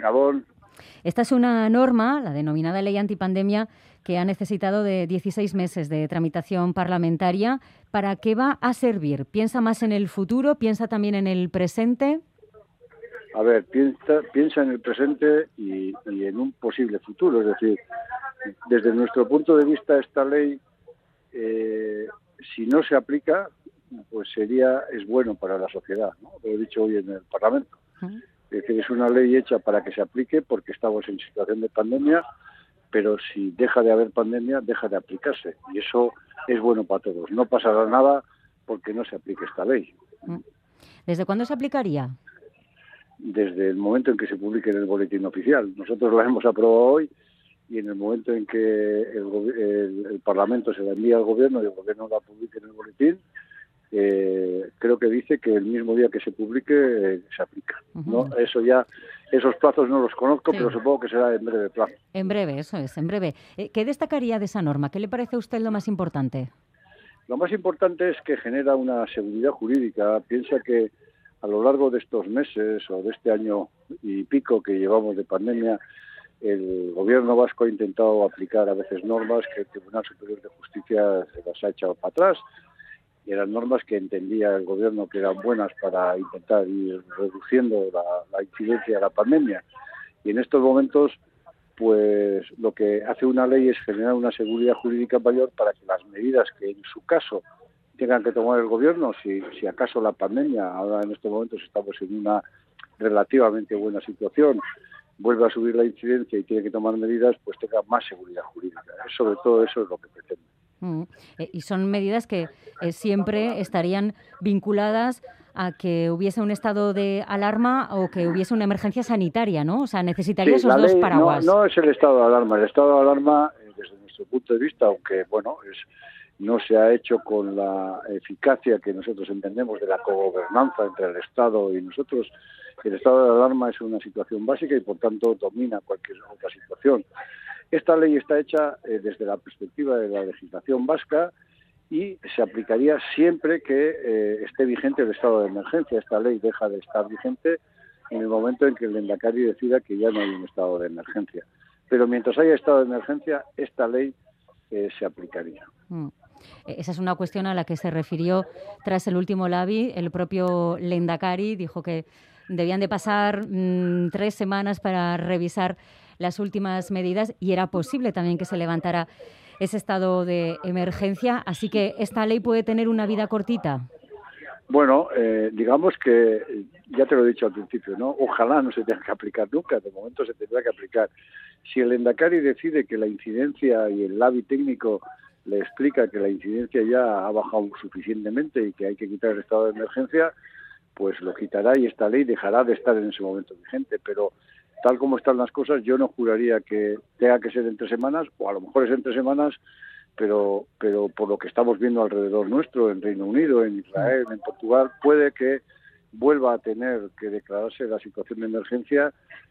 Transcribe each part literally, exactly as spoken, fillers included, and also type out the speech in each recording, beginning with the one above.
Gabón. Esta es una norma, la denominada Ley Antipandemia, que ha necesitado de dieciséis meses de tramitación parlamentaria. ¿Para qué va a servir? ¿Piensa más en el futuro? ¿Piensa también en el presente? A ver, piensa, piensa en el presente y, y en un posible futuro. Es decir, desde nuestro punto de vista, esta ley, eh, si no se aplica, pues sería es bueno para la sociedad, ¿no? Lo he dicho hoy en el Parlamento. Uh-huh. Es decir, es una ley hecha para que se aplique porque estamos en situación de pandemia, pero si deja de haber pandemia, deja de aplicarse. Y eso es bueno para todos. No pasará nada porque no se aplique esta ley. ¿Desde cuándo se aplicaría? Desde el momento en que se publique en el boletín oficial. Nosotros la hemos aprobado hoy y en el momento en que el, el, el Parlamento se la envía al Gobierno y el Gobierno la publique en el boletín, eh, creo que dice que el mismo día que se publique eh, se aplica. Uh-huh. ¿No? Eso ya, esos plazos no los conozco, sí. Pero supongo que será en breve plazo. En breve, eso es, en breve. ¿Qué destacaría de esa norma? ¿Qué le parece a usted lo más importante? Lo más importante es que genera una seguridad jurídica. Piensa que a lo largo de estos meses o de este año y pico que llevamos de pandemia, el Gobierno vasco ha intentado aplicar a veces normas que el Tribunal Superior de Justicia se las ha echado para atrás. Y eran normas que entendía el Gobierno que eran buenas para intentar ir reduciendo la, la incidencia de la pandemia. Y en estos momentos, pues lo que hace una ley es generar una seguridad jurídica mayor para que las medidas que en su caso tengan que tomar el Gobierno, si, si acaso la pandemia, ahora en estos momentos estamos en una relativamente buena situación, vuelve a subir la incidencia y tiene que tomar medidas, pues tenga más seguridad jurídica. Sobre todo eso es lo que pretende. Mm. Eh, y son medidas que eh, siempre estarían vinculadas a que hubiese un estado de alarma o que hubiese una emergencia sanitaria, ¿no? O sea, necesitaría sí, esos dos paraguas. No, no es el estado de alarma. El estado de alarma, eh, desde nuestro punto de vista, aunque, bueno, es no se ha hecho con la eficacia que nosotros entendemos de la cogobernanza entre el Estado y nosotros. El estado de alarma es una situación básica y, por tanto, domina cualquier otra situación. Esta ley está hecha eh, desde la perspectiva de la legislación vasca y se aplicaría siempre que eh, esté vigente el estado de emergencia. Esta ley deja de estar vigente en el momento en que el Lehendakari decida que ya no hay un estado de emergencia. Pero mientras haya estado de emergencia, esta ley eh, se aplicaría. Mm. Esa es una cuestión a la que se refirió tras el último Labi. El propio Lehendakari dijo que debían de pasar mmm, tres semanas para revisar las últimas medidas y era posible también que se levantara ese estado de emergencia. Así que esta ley puede tener una vida cortita. Bueno, eh, digamos que, ya te lo he dicho al principio, ¿no? Ojalá no se tenga que aplicar nunca, de momento se tendrá que aplicar. Si el Lehendakari decide que la incidencia y el Labi técnico le explica que la incidencia ya ha bajado suficientemente y que hay que quitar el estado de emergencia, pues lo quitará y esta ley dejará de estar en ese momento vigente. Pero tal como están las cosas, yo no juraría que tenga que ser en tres semanas, o a lo mejor es en tres semanas, pero pero por lo que estamos viendo alrededor nuestro, en Reino Unido, en Israel, en Portugal, puede que vuelva a tener que declararse la situación de emergencia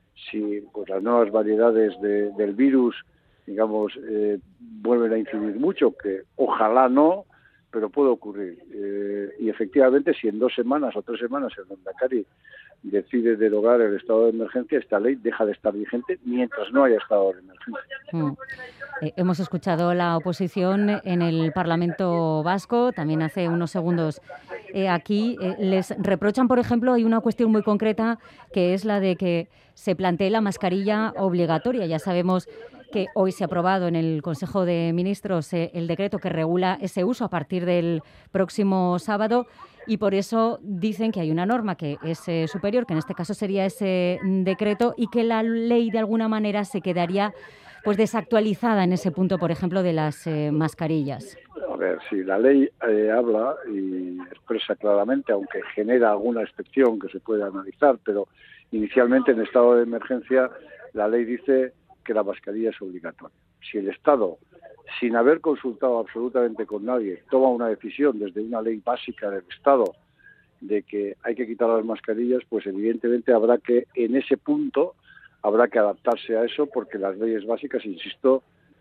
si pues las nuevas variedades de, del virus, digamos, eh, vuelven a incidir mucho, que ojalá no, pero puede ocurrir. Eh, y efectivamente, si en dos semanas o tres semanas el Lehendakari decide derogar el estado de emergencia, esta ley deja de estar vigente mientras no haya estado de emergencia. Mm. Eh, hemos escuchado la oposición en el Parlamento vasco, también hace unos segundos eh, aquí. Eh, les reprochan, por ejemplo, hay una cuestión muy concreta que es la de que se plantee la mascarilla obligatoria. Ya sabemos que hoy se ha aprobado en el Consejo de Ministros eh, el decreto que regula ese uso a partir del próximo sábado y por eso dicen que hay una norma que es eh, superior, que en este caso sería ese decreto, y que la ley de alguna manera se quedaría pues desactualizada en ese punto, por ejemplo, de las eh, mascarillas. A ver, sí, la ley eh, habla y expresa claramente, aunque genera alguna excepción que se puede analizar, pero inicialmente en estado de emergencia la ley dice que la mascarilla es obligatoria. Si el Estado, sin haber consultado absolutamente con nadie, toma una decisión desde una ley básica del Estado de que hay que quitar las mascarillas, pues evidentemente habrá que, en ese punto, habrá que adaptarse a eso, porque las leyes básicas, insisto,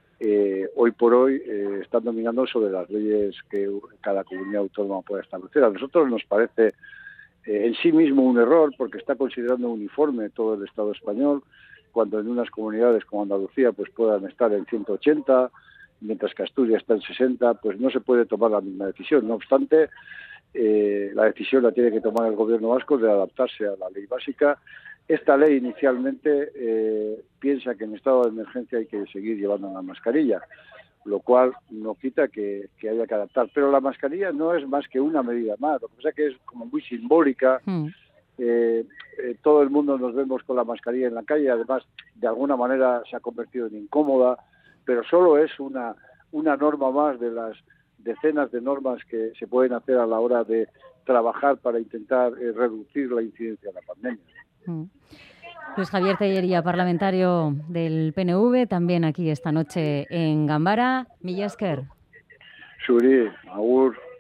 eh, hoy por hoy eh, están dominando sobre las leyes que cada comunidad autónoma pueda establecer. A nosotros nos parece eh, en sí mismo un error, porque está considerando uniforme todo el Estado español, cuando en unas comunidades como Andalucía pues puedan estar en ciento ochenta, mientras que Asturias está en sesenta, pues no se puede tomar la misma decisión. No obstante, eh, la decisión la tiene que tomar el gobierno vasco de adaptarse a la ley básica. Esta ley inicialmente eh, piensa que en estado de emergencia hay que seguir llevando la mascarilla, lo cual no quita que, que haya que adaptar. Pero la mascarilla no es más que una medida más, lo que pasa es que es como muy simbólica. Mm. Eh, eh, todo el mundo nos vemos con la mascarilla en la calle, además de alguna manera se ha convertido en incómoda, pero solo es una, una norma más de las decenas de normas que se pueden hacer a la hora de trabajar para intentar eh, reducir la incidencia de la pandemia. Mm. Luis Javier Tellería, parlamentario del P N V, también aquí esta noche en Ganbara. Mila esker. Zuri, agur.